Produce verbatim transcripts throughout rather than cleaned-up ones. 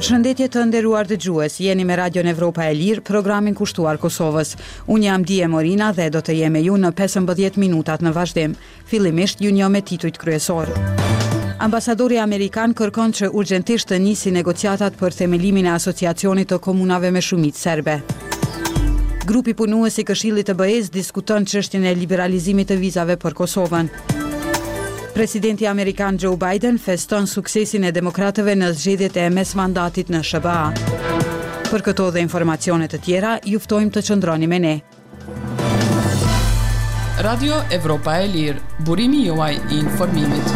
Përshëndetje të nderuar dëgjues, jeni me Radion Evropa e Lirë, programin kushtuar Kosovës. Unë jam Dije Morina dhe do të jem me ju në pesëmbëdhjetë minutat në vazhdim. Fillimisht ju njoh me titujt kryesor. Ambasadori amerikan kërkon që urgjentisht të nisi negociatat për themelimin e asociacionit të komunave me shumicë serbe. Grupi punues i Këshillit të B E S diskuton çështjen e liberalizimit të vizave për Kosovën. Presidenti amerikan Joe Biden feston suksesin e demokratëve në zgjedhjet e mesmandatit në S B A. Për këto dhe informacione të tjera, ju ftojmë të qëndroni me ne. Radio Evropa e Lirë, burimi juaj i informimit.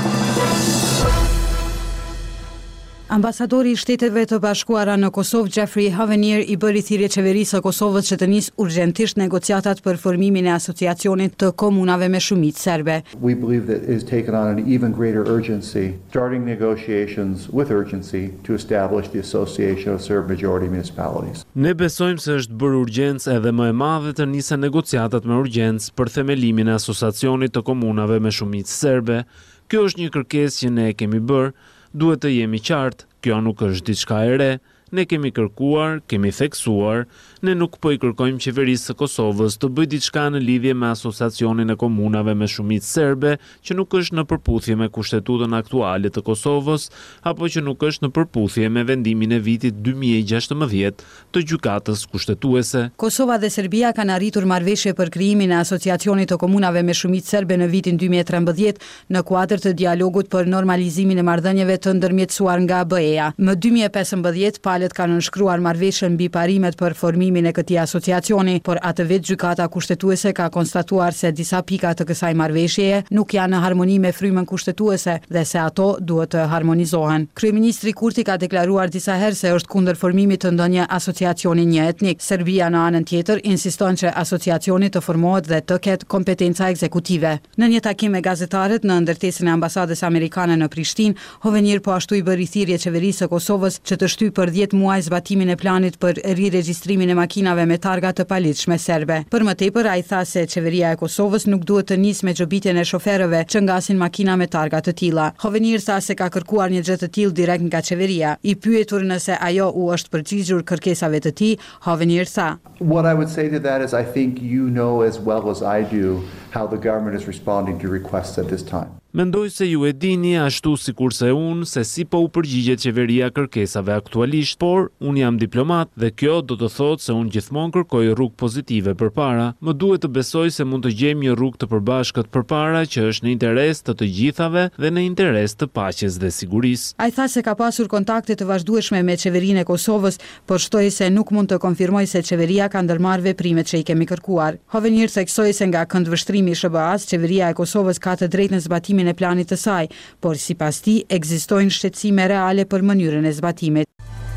Ambasadori i Shteteve të Bashkuara në Kosovë, Jeffrey Havenier, i bëri thirrje qeverisë së Kosovës që të nisë urgjentisht negociatat për formimin e asociacionit të komunave me shumicë serbe. We believe that it has taken on an even greater urgency, starting negotiations with urgency to establish the Association of Serb Majority Municipalities. Ne besojmë se është bërë urgjencë edhe më e madhe të nisen negociatat me urgjencë për themelimin e asociacionit të komunave me shumicë serbe. Kjo është një kërkesë që ne kemi bërë. Duhet të jemi qartë, kjo nuk është diçka e re, ne kemi kërkuar, kemi theksuar, ne nuk po i kërkojmë qeverisë së Kosovës të bëjë diçka në lidhje me asociacionin e komunave me shumicë serbe, që nuk është në përputhje me kushtetutën aktuale të Kosovës, apo që nuk është në përputhje me vendimin e vitit dy mijë e gjashtëmbëdhjetë të gjykatës kushtetuese. Kosova dhe Serbia kanë arritur marrëveshje për krijimin e asociacionit të komunave me shumicë serbe në vitin dy mijë e trembëdhjetë në kuadër të dialogut për normalizimin e marrëdhënieve të ndërmjetësuar nga B E A. Më dy mijë e pesëmbëdhjetë palët kanë nënshkruar marrëveshjen mbi parimet për formimin e këtij asociacioni, por atë vit gjykata kushtetuese ka konstatuar se disa pika të kësaj marrëveshjeje nuk janë në harmoni me frymën kushtetuese dhe se ato duhet të harmonizohen. Kryeministri Kurti ka deklaruar disa herë se është kundër formimit të ndonjë asociacioni një etnik. Serbia në anën tjetër insiston që asociacioni të formohet dhe të ketë kompetenca ekzekutive. Në një takim me gazetarët në ndërtesën e ambasadës amerikane në Prishtinë, Hovenier po ashtu i bëri thirrje qeverisë së Kosovës që të shtyjë për dhjetë muaj zbatimin e planit për riregjistrimin e makinave me targa të paligjshme serbe. Për më tepër, ai tha se qeveria e Kosovës nuk duhet të nisë me xhobitjen e shoferëve që ngasin makina me targa të tilla. Hovenier tha se ka kërkuar një gjë të tillë direkt nga qeveria. I pyetur nëse ajo u është përgjigjur kërkesave të tij, Hovenier tha: What I would say to that is I think you know as well as I do how the government is responding to requests at this time. Mendoj se ju e dini ashtu sikurse unë se si po u përgjigjet qeveria kërkesave aktualisht, por unë jam diplomat dhe kjo do të thotë se unë gjithmonë kërkoj rrugë pozitive përpara. Më duhet të besoj se mund të gjejmë një rrugë të përbashkët përpara që është në interes të të gjithave dhe në interes të paqes dhe sigurisë. Ai tha se ka pasur kontakte të vazhdueshme me qeverinë e Kosovës, por shtoi se nuk mund të konfirmoj se qeveria ka ndërmarrë veprimet që i kemi kërkuar. Hovenier theksoi se nga këndvështrimi i S B A-s, qeveria e Kosovës ka të drejtë në zbatimin e planit të saj, por sipas tij ekzistojnë shqetësime reale për mënyrën e zbatimit.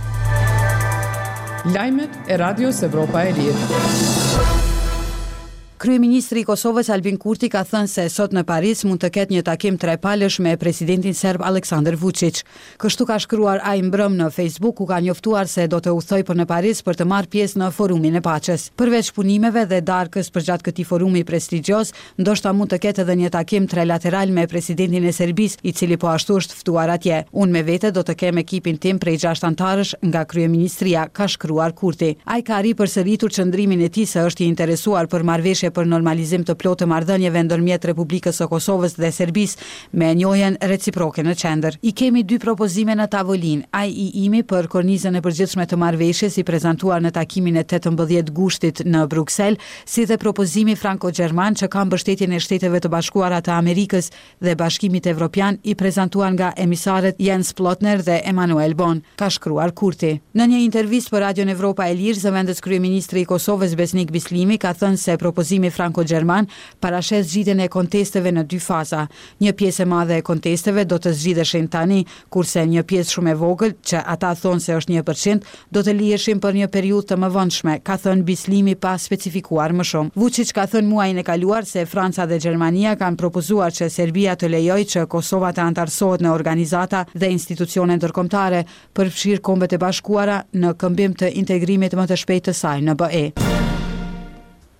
Lajmet e Radios Evropa e Lirë. Kryeministri i Kosovës Albin Kurti ka thënë se sot në Paris mund të ketë një takim trepalësh me presidentin serb Aleksandar Vučić. Kështu ka shkruar ai mbrëm në Facebook, ku ka njoftuar se do të udhtojë për në Paris për të marrë pjesë në forumin e paqes. Përveç punimeve dhe darkës përgjatë këtij forumi prestigjioz, ndoshta mund të ketë edhe një takim trilateral me presidentin e Serbisë, i cili po ashtu është ftuar atje. Unë me vete do të kem ekipin tim prej gjashtë antarësh nga kryeministria, ka shkruar Kurti. Ai ka ripërsëritur qëndrimin e tij se është i interesuar për marrëveshje për normalizim të plotë të marrëdhënieve ndërmjet Republikës së Kosovës dhe Serbisë me njohjen reciproke në qendër. I kemi dy propozime në tavolinë. Ai i imi për kornizën e përgjithshme të marrëveshjes i prezantuar në takimin e tetëmbëdhjetë gushtit në Bruksel, si dhe propozimi franko-gjerman që ka mbështetjen e Shteteve të Bashkuara të Amerikës dhe Bashkimit Evropian, i prezantuar nga emisarët Jens Plotner dhe Emanuel Bon, ka shkruar Kurti. Në një intervistë për Radion Evropa e Lirë, zëvendës kryeministri i Kosovës Besnik Bislimi ka thënë se propozimi franko-gjerman parashes zgjidhjen e kontesteve në dy faza. Një pjesë e madhe e kontesteve do të zgjidheshin tani, kurse një pjesë shumë e vogël, që ata thonë se është një përqind, do të liheshin për një periudhë të mëvonshme, ka thënë Bislimi pa specifikuar më shumë. Vučić ka thënë muajin e kaluar se Franca dhe Gjermania kanë propozuar që Serbia të lejojë që Kosova të antarësohet në organizata dhe institucione ndërkombëtare, përfshirë Kombet e Bashkuara, në këmbim të integrimit më të shpejtë të saj në B E.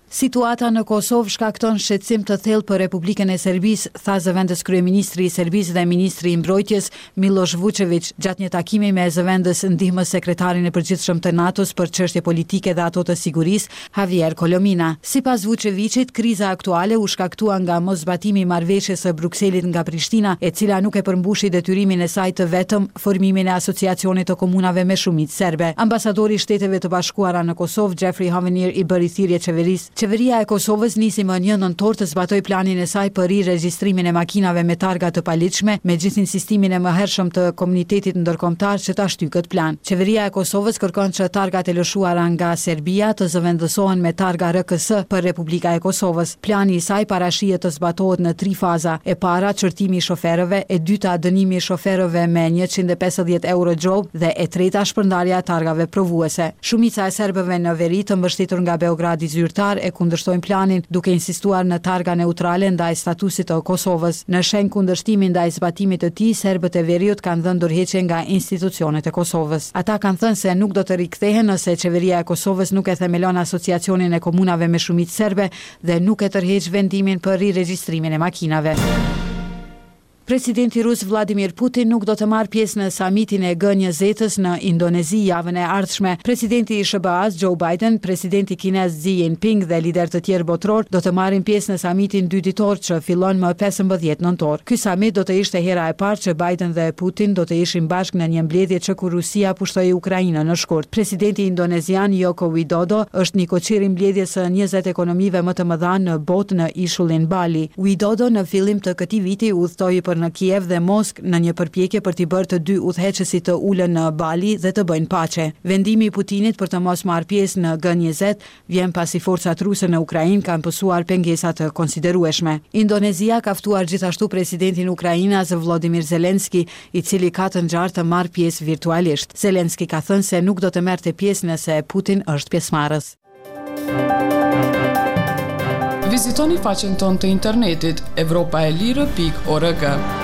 Situata në Kosovë shkakton shqetësim të thellë për Republikën e Serbisë, tha zëvendës kryeministri i Serbisë dhe ministri i mbrojtjes Miloš Vučević gjatë një takimi me zëvendës ndihmës sekretarin e përgjithshëm të NATO-s për çështje politike dhe ato të sigurisë, Javier Kolomina. Sipas Vučevićit, kriza aktuale u shkaktua nga moszbatimi i marrëveshjes së Brukselit nga Prishtina, e cila nuk e përmbushi detyrimin e saj të vetëm formimin e asociacionit të komunave me shumicë serbe. Ambasadori i Shteteve të Bashkuara në Kosovë, Jeffrey Havenir, i bëri thirrje qeverisë. Qeveria e Kosovës nisi më një nëntor të zbatoj planin e saj për riregjistrimin e makinave me targa të paligjshme, me gjithë insistimin e mëhershëm të komunitetit ndërkombëtar që ta shtyjë këtë plan. Qeveria e Kosovës kërkon që targat e lëshuara nga Serbia të zëvendësohen me targa R K S për Republika e Kosovës. Plani i saj parashihet të zbatohet në tri faza: e para çortimi i shoferëve, e dyta dënimi i shoferëve me njëqind e pesëdhjetë euro gjob dhe e treta shpërndarja e targave provuese. Shumica e serbëve në veri të mbështetur nga Beogradi zyrtar e kundërshtojnë planin, duke insistuar në targa neutrale ndaj statusit të Kosovës. Në shenjë kundërshtimi ndaj zbatimit të tij, serbët e veriut kanë dhënë dorëheqje nga institucionet e Kosovës. Ata kanë thënë se nuk do të rikthehen nëse qeveria e Kosovës nuk e themelon asociacionin e komunave me shumicë serbe dhe nuk e tërheq vendimin për riregjistrimin e makinave. Presidenti rus Vladimir Putin nuk do të marrë pjesë në samitin e G njëzet-s në Indonezi javën e ardhshme. Presidenti i S B A-s Joe Biden, presidenti kinez Xi Jinping dhe lider të tjerë botror do të marrin pjesë në samitin dy ditor që fillon më pesëmbëdhjetë nëntor. Ky samit do të ishte hera e parë që Biden dhe Putin do të ishin bashkë në një mbledhje që kur Rusia pushtoi Ukrainën në shkurt. Presidenti indonezian Joko Widodo është nikoqir i mbledhjes së njëzet ekonomive më të mëdha në botë në ishullin Bali. Widodo në fillim të këtij viti udhtoi për në Kiev dhe Moskë në një përpjekje për t'i bërë të dy udhëheqësit të ulën në Bali dhe të bëjnë paqe. Vendimi i Putinit për të mos marrë pjesë në G njëzet vjen pasi forcat ruse në Ukrainë kanë pësuar pengesa të konsiderueshme. Indonezia ka ftuar gjithashtu presidentin Ukrainas Volodymyr Zelensky, i cili ka të ngjarë të marrë pjesë virtualisht. Zelensky ka thënë se nuk do të merrte pjesë nëse Putin është pjesëmarrës. Vizitoni faqen tonë të internetit evropaelire pikë org.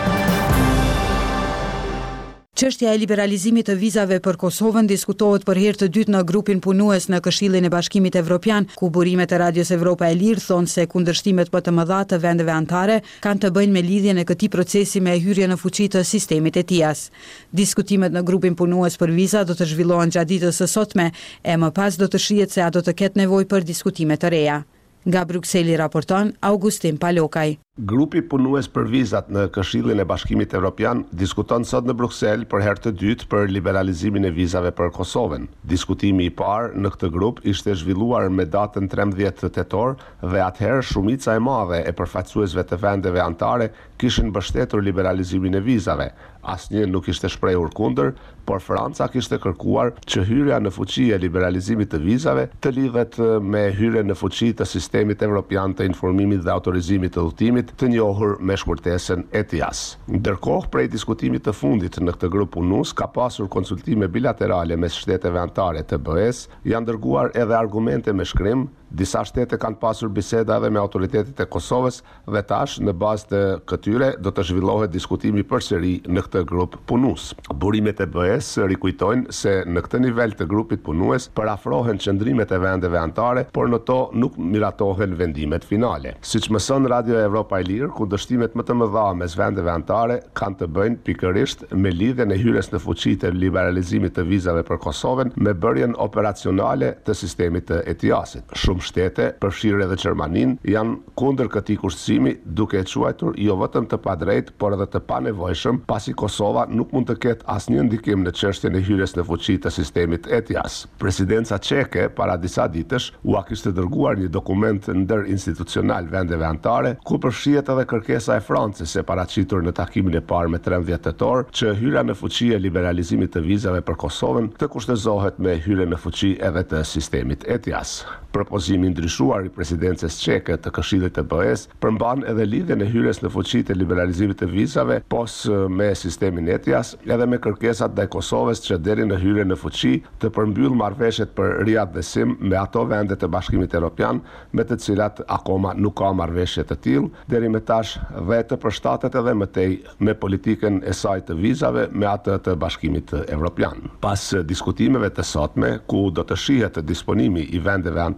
Çështja e liberalizimit të vizave për Kosovën diskutohet për herë të dytë në grupin punues në Këshillin e Bashkimit Evropian, ku burimet e Radios Evropa e Lirë thonë se kundërshtimet më të mëdha të vendeve anëtare kanë të bëjnë me lidhjen e këtij procesi me hyrjen në fuqi të sistemit E T I A S. Diskutimet në grupin punues për viza do të zhvillohen gjatë ditës së sotme, e më pas do të shihet se a do të ketë nevojë për diskutime të reja. Nga Brukseli raporton Augustin Palokaj. Grupi punues për vizat në Këshillin e Bashkimit Evropian diskuton sot në Bruksel për herë të dytë për liberalizimin e vizave për Kosovën. Diskutimi i parë në këtë grup ishte zhvilluar me datën trembëdhjetë tetor dhe atëherë shumica e madhe e përfaqësuesve të vendeve anëtare kishin mbështetur liberalizimin e vizave. Asnjë nuk ishte shprehur kundër, por Franca kishte kërkuar që hyrja në fuqi e liberalizimit të vizave të lidhet me hyrjen në fuqi të sistemit evropian të informimit dhe autorizimit të udhëtimit, të njohur me shkurtesën E T I A S. Ndërkohë, prej diskutimit të fundit në këtë grup punus ka pasur konsultime bilaterale mes shteteve anëtare të B E S, janë dërguar edhe argumente me shkrim. Disa shtete kanë pasur biseda edhe me autoritetet e Kosovës dhe tash në bazë të këtyre do të zhvillohet diskutimi përsëri në këtë grup punus. Burimet e B E S rikujtojnë se në këtë nivel të grupit punues parafrohen qëndrimet e vendeve anëtare, por në to nuk miratohen vendimet finale. Siç mëson Radio Evropa e Lirë, kundërshtimet më të mëdha mes vendeve anëtare kanë të bëjnë pikërisht me lidhjen e hyrjes në fuqi të liberalizimit të vizave për Kosovën me bërjen operacionale të sistemit të E T I A S-it. Shumë shtete, përfshirë edhe Gjermaninë, janë kundër këtij kushtësimi, duke e quajtur jo vetëm të padrejtë, por edhe të panevojshëm, pasi Kosova nuk mund të ketë asnjë ndikim në çështjen e hyrjes në fuqi të sistemit E T I A S. Presidenca çeke para disa ditësh u kishte dërguar një dokument ndërinstitucional vendeve anëtare, ku përfshihet edhe kërkesa e Francës e paraqitur në takimin e parë me trembëdhjetë tetor, që hyrja në fuqi e liberalizimit të vizave për Kosovën të kushtëzohet me hyrjen në fuqi edhe të sistemit E T I A S. Propozimi ndryshuar i presidencës çeke të Këshillit të B E S përmban edhe lidhjen e hyrjes në fuqi të liberalizimit të vizave pos me sistemin E T I A S, edhe me kërkesat ndaj Kosovës që deri në hyrjen në fuqi të përmbyll marrëveshjet për riadhesim me ato vende të Bashkimit Evropian me të cilat akoma nuk ka marrëveshje të tillë, deri më tash dhe të përshtatet edhe më tej me politikën e saj të vizave me atë të Bashkimit Evropian. Pas diskutimeve të sotme, ku do të shihet disponimi i vendeve anëtare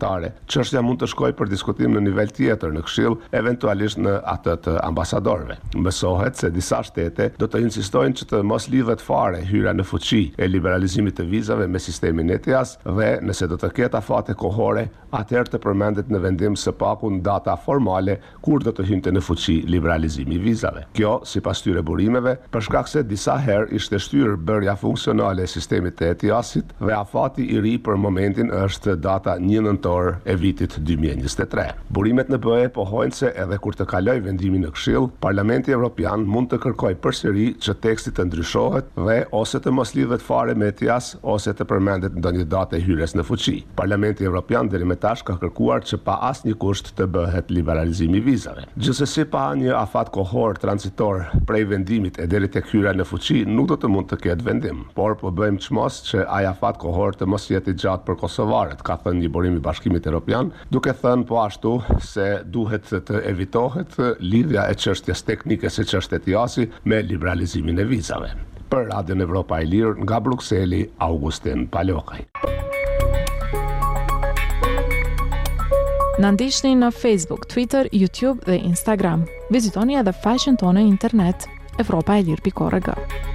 zyrtare, çështja mund të shkojë për diskutim në nivel tjetër në Këshill, eventualisht në atë të ambasadorëve. Mësohet se disa shtete do të insistojnë që të mos lidhet fare hyrja në fuqi e liberalizimit të vizave me sistemin E T I A S dhe nëse do të ketë afate kohore, atëherë të përmendet në vendim së paku në data formale kur do të hynte në fuqi liberalizimi i vizave. Kjo, sipas tyre burimeve, për shkak se disa herë ishte shtyrë bërja funksionale e sistemit të E T I A S-it dhe afati i ri për momentin është data një nëntor e vitit dy mijë e njëzet e tre. Burimet në B E pohojnë se edhe kur të kaloj vendimin në Këshill, Parlamenti Evropian mund të kërkojë përsëri që teksti të ndryshohet dhe ose të mos lidhet fare me E T I A S ose të përmendet ndonjë datë e hyrjes në fuqi. Parlamenti Evropian deri më tash ka kërkuar që pa asnjë kusht të bëhet liberalizimi i vizave. Gjithsesi, pa një afat kohor transitor prej vendimit e deri tek hyrja në fuqi nuk do të mund të ketë vendim, por po bëjmë çmos që ai afat kohor të mos jetë i gjatë për kosovarët, ka thënë një burim i Bashkimit Evropian, duke thënë po ashtu se duhet të evitohet lidhja e çështjes teknike siç është E T I A S-i me liberalizimin e vizave. Për Radion Evropa e Lirë nga Brukseli, Augustin Palokaj. Na ndiqni në Facebook, Twitter, YouTube dhe Instagram. Vizitoni edhe faqen tonë në internet evropa e lirë pikë org.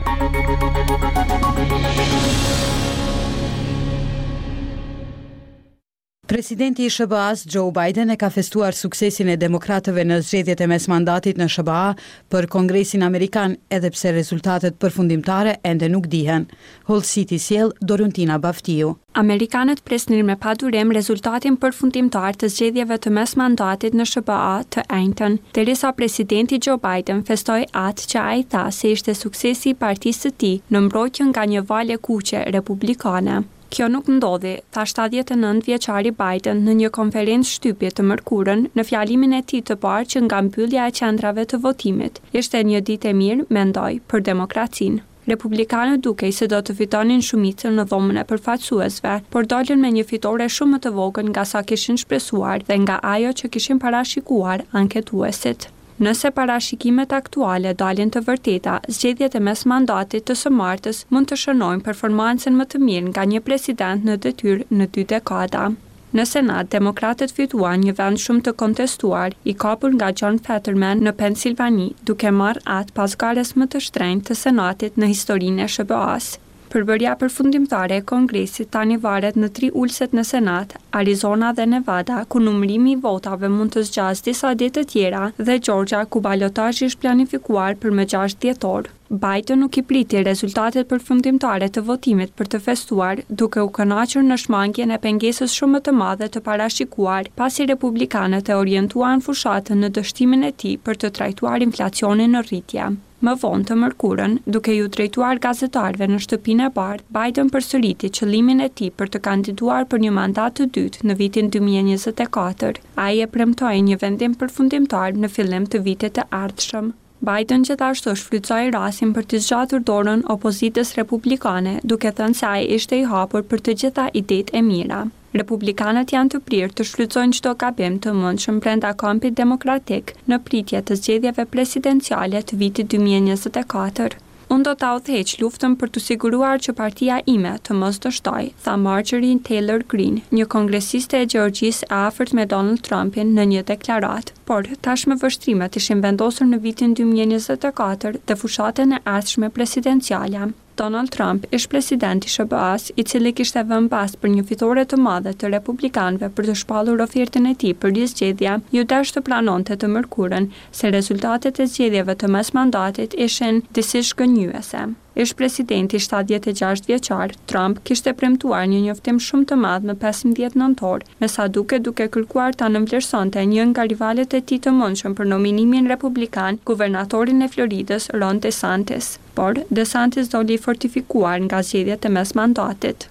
Presidenti i S B A-s Joe Biden e ka festuar suksesin e demokratëve në zgjedhjet e mesmandatit në S B A për Kongresin Amerikan, edhe pse rezultatet përfundimtare ende nuk dihen. Hull City sjell Doruntina Baftiu. Amerikanët presnin me padurim rezultatin përfundimtar të zgjedhjeve të mesmandatit në S B A të enjtën, derisa presidenti Joe Biden festoi atë që ai tha se ishte suksesi i partisë së tij në mbrojtjen nga një valë kuqe republikane. Kjo nuk ndodhi, tha shtatëdhjetë e nëntë vjeçari Biden në një konferencë shtypje të mërkurën në fjalimin e tij të parë që nga mbyllja e qendrave të votimit. Ishte një ditë e mirë, mendoi, për demokracinë. Republikanët dukej se do të fitonin shumicën në dhomën e përfaqësuesve, por dolën me një fitore shumë më të vogël nga sa kishin shpresuar dhe nga ajo që kishin parashikuar anketuesit. Nëse parashikimet aktuale dalin të vërteta, zgjedhjet e mesmandatit të së martës mund të shënojnë performancën më të mirë nga një president në detyrë në dy dekada. Në Senat, demokratët fituan një vend shumë të kontestuar, i kapur nga John Fetterman në Pensilvani, duke marrë atë pas gares më të shtrenjtë të Senatit në historinë e S B A-s. Përbërja përfundimtare e Kongresit tani varet në tri ulset në Senat, Arizona dhe Nevada, ku numërimi i votave mund të zgjasë disa ditë të tjera, dhe Georgia, ku balotazhi është planifikuar për më gjashtë dhjetor. Biden nuk i priti rezultatet përfundimtare të votimit për të festuar, duke u kënaqur në shmangjen e pengesës shumë më të madhe të parashikuar, pasi republikanët e orientuan fushatën në dështimin e tij për të trajtuar inflacionin në rritje. Më vonë të mërkurën, duke ju drejtuar gazetarëve në shtëpinë e bardhë, Biden përsëriti qëllimin e tij për të kandiduar për një mandat të dytë në vitin dy mijë e njëzet e katër. Ai e premtoi një vendim përfundimtar në fillim të vitit të ardhshëm. Biden gjithashtu shfrytëzoi rastin për të zgjatur dorën opozitës republikane, duke thënë se ai ishte i hapur për të gjitha idetë e mira. Republikanët janë të prirë të shfrytëzojnë çdo gabim të mundshëm brenda kampit demokratik në pritje të zgjedhjeve presidenciale të vitit dy mijë e njëzet e katër. Unë do ta udhëheq luftën për të siguruar që partia ime të mos dështoj, tha Marjorie Taylor Greene, një kongresiste e Gjeorgjisë e afërt me Donald Trumpin në një deklaratë. Por tashmë vështrimet ishin vendosur në vitin dy mijë e njëzet e katër dhe fushatën e ardhshme presidenciale. Donald Trump ish presidenti i S B A-s, i cili kishte vënë pas për një fitore të madhe të republikanëve për të shpallur ofertën e tij për rizgjedhje, ju dash të planonte të mërkurën se rezultatet e zgjedhjeve të mesmandatit ishin disi shkënjyese. Ish presidenti shtatëdhjetë e gjashtë vjeçar, Trump kishte premtuar një njoftim shumë të madh në pesëmbëdhjetë nëntor, me sa duke duke kërkuar ta nënvlerësonte një nga rivalet e tij të mundshëm për nominimin republikan, guvernatorin e Floridës, Ron DeSantis. Por DeSantis doli fortifikuar nga zgjedhjet e mesmandatit.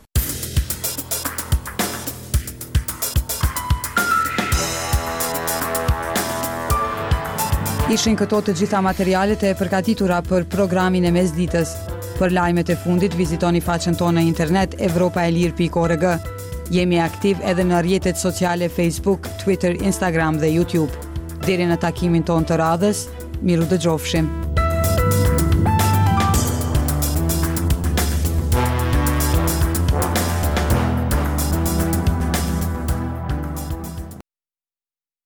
Ishin këto të gjitha materialet e përgatitura për programin e mesditës. Për lajmet e fundit, vizitoni faqen tonë në internet evropa e lirë pikë org. Jemi aktiv edhe në rrjetet sociale Facebook, Twitter, Instagram dhe YouTube. Deri në takimin tonë të radhës, miru dëgjofshim.